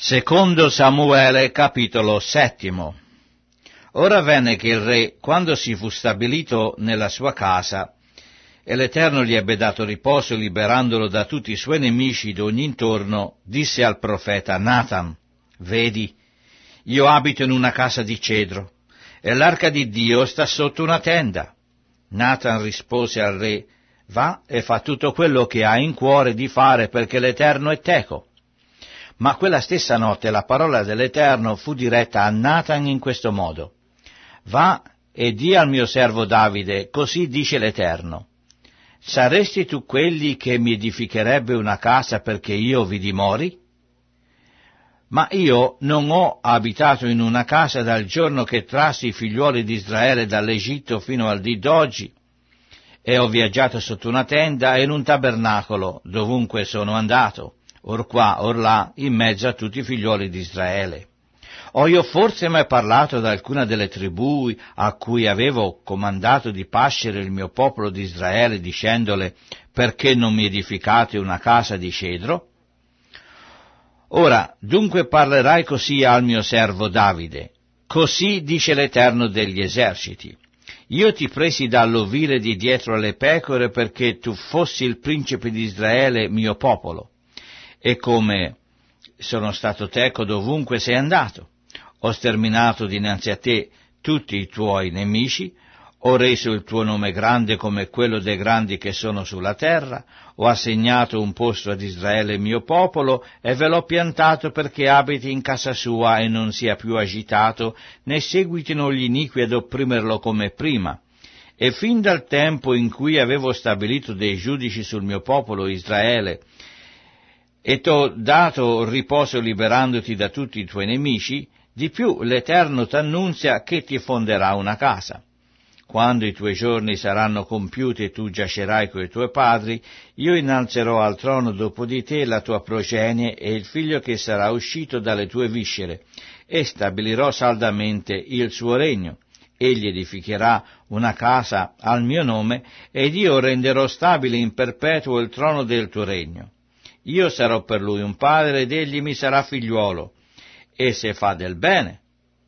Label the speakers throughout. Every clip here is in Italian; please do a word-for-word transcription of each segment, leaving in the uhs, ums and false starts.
Speaker 1: Secondo Samuele, capitolo settimo. Ora avvenne che il re, quando si fu stabilito nella sua casa, e l'Eterno gli ebbe dato riposo liberandolo da tutti i suoi nemici d'ogni intorno, disse al profeta Natan: «Vedi, io abito in una casa di cedro, e l'arca di Dio sta sotto una tenda». Natan rispose al re: «Va e fa tutto quello che hai in cuore di fare, perché l'Eterno è teco». Ma quella stessa notte la parola dell'Eterno fu diretta a Natan in questo modo: «Va e di al mio servo Davide, così dice l'Eterno: saresti tu quelli che mi edificherebbe una casa perché io vi dimori? Ma io non ho abitato in una casa dal giorno che trassi i figliuoli di Israele dall'Egitto fino al dì d'oggi, e ho viaggiato sotto una tenda e in un tabernacolo dovunque sono andato, or qua, or là, in mezzo a tutti i figliuoli di Israele. Ho io forse mai parlato ad alcuna delle tribù a cui avevo comandato di pascere il mio popolo di Israele, dicendole: perché non mi edificate una casa di cedro? Ora, dunque parlerai così al mio servo Davide: così dice l'Eterno degli eserciti: io ti presi dall'ovile di dietro alle pecore perché tu fossi il principe di Israele, mio popolo. E come sono stato teco dovunque sei andato, ho sterminato dinanzi a te tutti i tuoi nemici, ho reso il tuo nome grande come quello dei grandi che sono sulla terra, ho assegnato un posto ad Israele mio popolo, e ve l'ho piantato perché abiti in casa sua e non sia più agitato, né seguitino gli iniqui ad opprimerlo come prima. E fin dal tempo in cui avevo stabilito dei giudici sul mio popolo Israele, e t'ho dato riposo liberandoti da tutti i tuoi nemici, di più l'Eterno t'annunzia che ti fonderà una casa. Quando i tuoi giorni saranno compiuti e tu giacerai coi tuoi padri, io innalzerò al trono dopo di te la tua progenie e il figlio che sarà uscito dalle tue viscere, e stabilirò saldamente il suo regno. Egli edificherà una casa al mio nome, ed io renderò stabile in perpetuo il trono del tuo regno. Io sarò per lui un padre ed egli mi sarà figliuolo, e se fa del bene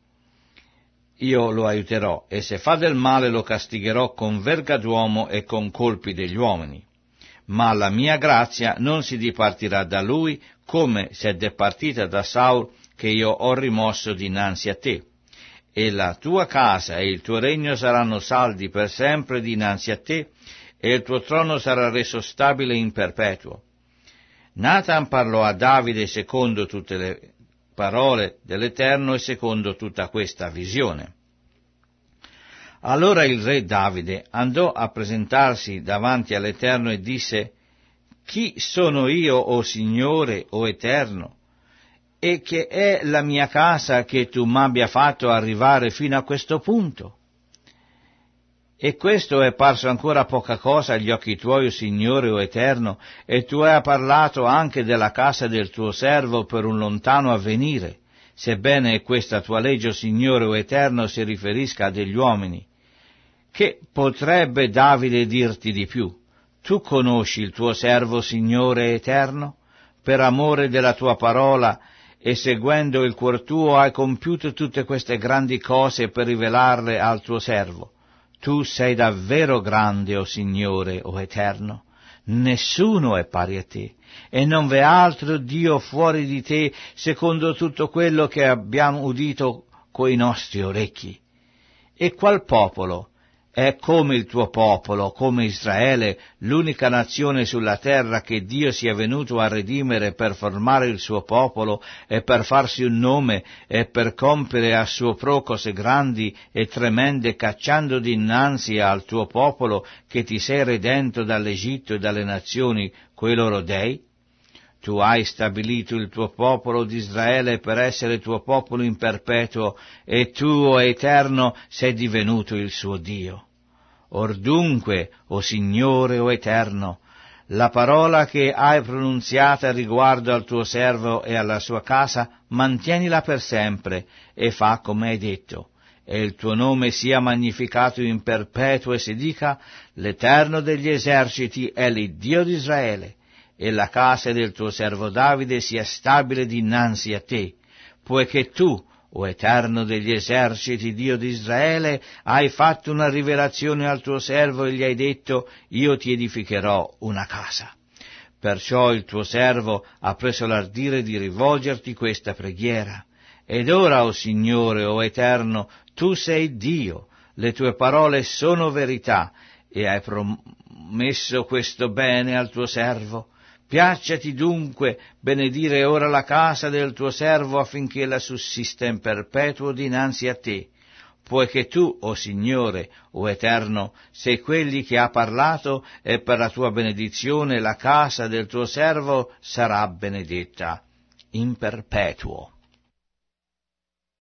Speaker 1: io lo aiuterò, e se fa del male lo castigherò con verga d'uomo e con colpi degli uomini. Ma la mia grazia non si dipartirà da lui come si è dipartita da Saul, che io ho rimosso dinanzi a te. E la tua casa e il tuo regno saranno saldi per sempre dinanzi a te, e il tuo trono sarà reso stabile in perpetuo». Natan parlò a Davide secondo tutte le parole dell'Eterno e secondo tutta questa visione. Allora il re Davide andò a presentarsi davanti all'Eterno e disse: «Chi sono io, o Signore, o Eterno, e che è la mia casa che tu m'abbia fatto arrivare fino a questo punto? E questo è parso ancora poca cosa agli occhi tuoi, o Signore, o Eterno, e tu hai parlato anche della casa del tuo servo per un lontano avvenire, sebbene questa tua legge, o Signore, o Eterno, si riferisca a degli uomini. Che potrebbe Davide dirti di più? Tu conosci il tuo servo, Signore Eterno? Per amore della tua parola e seguendo il cuor tuo hai compiuto tutte queste grandi cose per rivelarle al tuo servo. Tu sei davvero grande, o Signore, o Eterno. Nessuno è pari a te, e non v'è altro Dio fuori di te, secondo tutto quello che abbiamo udito coi nostri orecchi. E qual popolo è come il tuo popolo, come Israele, l'unica nazione sulla terra che Dio sia venuto a redimere per formare il suo popolo e per farsi un nome e per compiere a suo pro cose grandi e tremende, cacciando dinanzi al tuo popolo che ti sei redento dall'Egitto e dalle nazioni quei loro dei? Tu hai stabilito il tuo popolo di Israele per essere tuo popolo in perpetuo, e tu, o Eterno, sei divenuto il suo Dio. Or dunque, o Signore, o Eterno, la parola che hai pronunziata riguardo al tuo servo e alla sua casa, mantienila per sempre, e fa come hai detto, e il tuo nome sia magnificato in perpetuo, e si dica: l'Eterno degli eserciti è l'Iddio di Israele, e la casa del tuo servo Davide sia stabile dinanzi a te, poiché tu, o Eterno degli eserciti, Dio di Israele, hai fatto una rivelazione al tuo servo e gli hai detto: io ti edificherò una casa. Perciò il tuo servo ha preso l'ardire di rivolgerti questa preghiera. Ed ora, o Signore, o Eterno, tu sei Dio, le tue parole sono verità, e hai promesso questo bene al tuo servo. Piacciati dunque benedire ora la casa del tuo servo affinché la sussista in perpetuo dinanzi a te, poiché tu, o Signore, o Eterno, sei quelli che ha parlato, e per la tua benedizione la casa del tuo servo sarà benedetta in perpetuo.